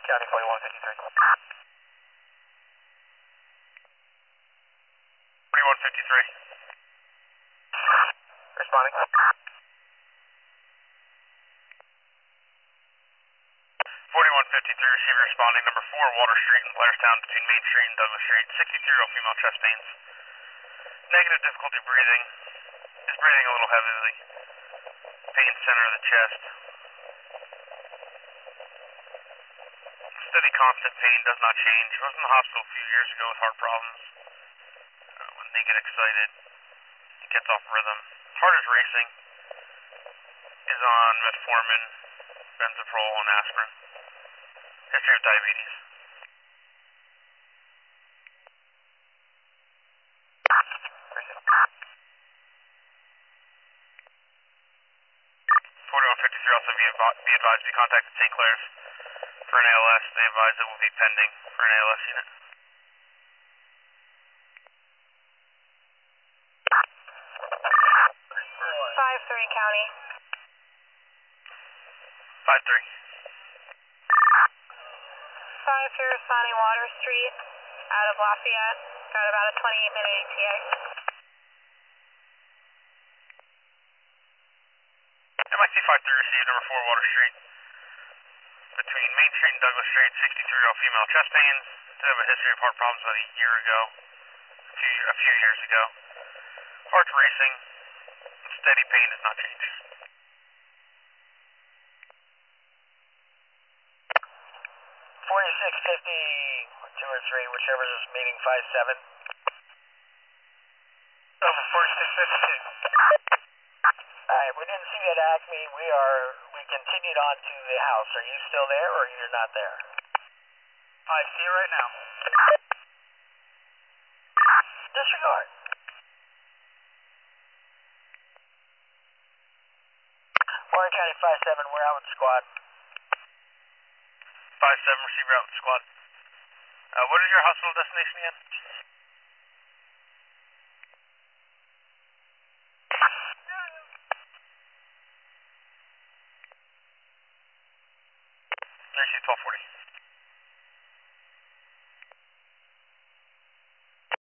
County 4153. 4153. Responding. 4153, receiver responding, number 4, Water Street in Blairstown between Main Street and Douglas Street. 63-year-old female, chest pains. Negative difficulty breathing. Is breathing a little heavily. Pain center of the chest. Steady constant pain, does not change. Was in the hospital a few years ago with heart problems. When they get excited, it gets off rhythm. Heart is racing. Is on metformin, benzaprol, and aspirin. History of diabetes. Also be advised to contact St. Clair's for an ALS. They advise it will be pending for an ALS unit. 5-3 County. 5-3. 5-3 responding Water Street out of Lafayette. Got about a 28-minute ETA. MIC 5-3 received number 4 Water Street between Main Street and Douglas Street. 63-year-old female, chest pains. Did have a history of heart problems about a year ago, a few years ago. Heart's racing. Steady pain does not change. 4650, 2 or 3, whichever is meeting 57. Over 4652. Alright, we didn't see you at Acme. We continued on to the house. Are you still there or you're not there? I see you right now. Disregard. Warren County 5-7, we're out with the squad. 5-7, receiver out with the squad. What is your hospital destination again? JC 1240.